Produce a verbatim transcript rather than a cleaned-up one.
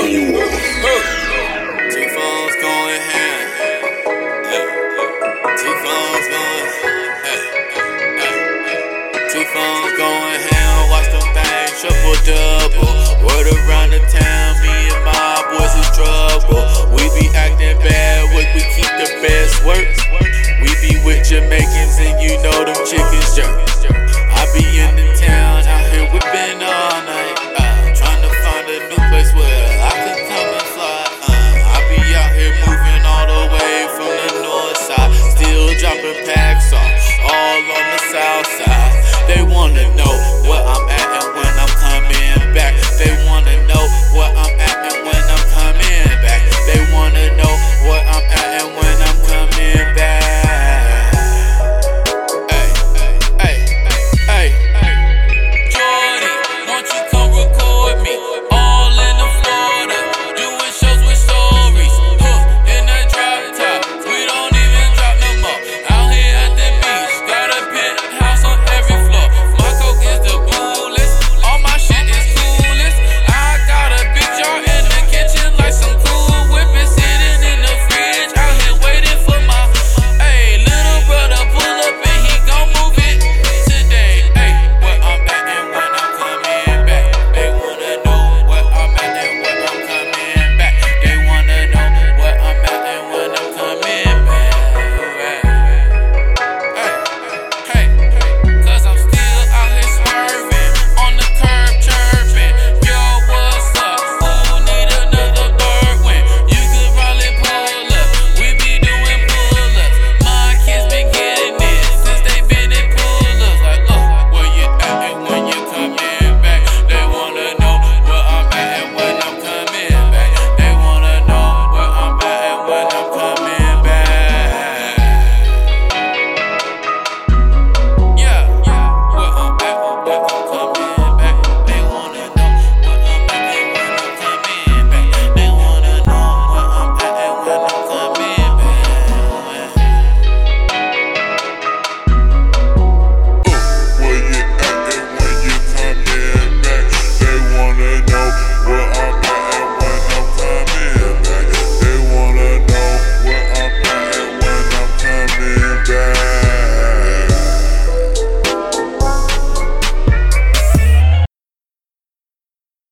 Two phones going ham. Hey. Two phones going. Hey. Hey. Two phones going ham. Watch them things triple double. Word around the town, me and my boys is trouble. We be acting bad, we we keep the best work. We be with Jamaicans and you know them chickens jerk. I be in the town out here whipping all night. Uh, trying to find a new place where I can come and fly. Uh, I be out here moving all the way from the north side. Still dropping packs off all on the south side. They wanna know where I'm at and when I'm coming back. They wanna know where I'm at and when I'm coming back. They wanna know where I'm at and when I'm coming back. Come